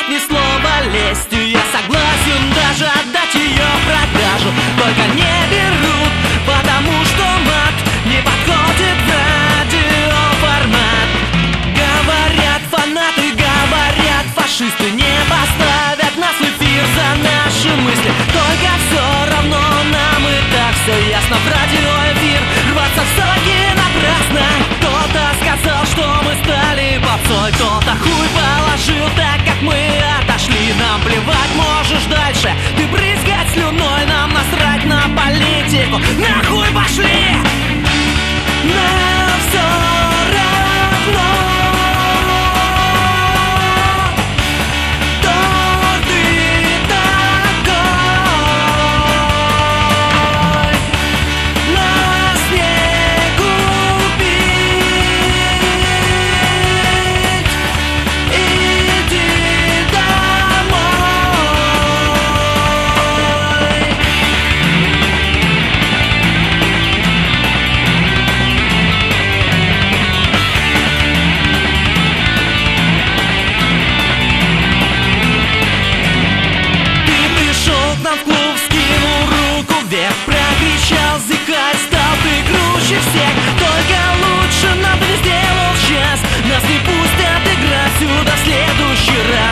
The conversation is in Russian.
будет ни слова лестью. Я согласен даже отдать ее в продажу, только не берут, потому что мат не подходит в радиоформат. Говорят фанаты, говорят фашисты, не поставят нас в эфир за наши мысли. Только все равно нам и так все ясно. В радиоэфир рваться в сроки напрасно. Кто-то сказал, что мы стали попсой, кто-то хуй положил, так как мы отошли. Нам плевать можешь дальше ты брызгать слюной, нам насрать на политику, нахуй пошли! Нам все равно, кто ты такой. Нас не купить, иди домой. Ты пришел к нам в клуб, скинул руку вверх, прокричал, зыкать стал, ты круче всех. Только лучше нам ты не сделал сейчас, нас не пустят играть сюда в следующий раз.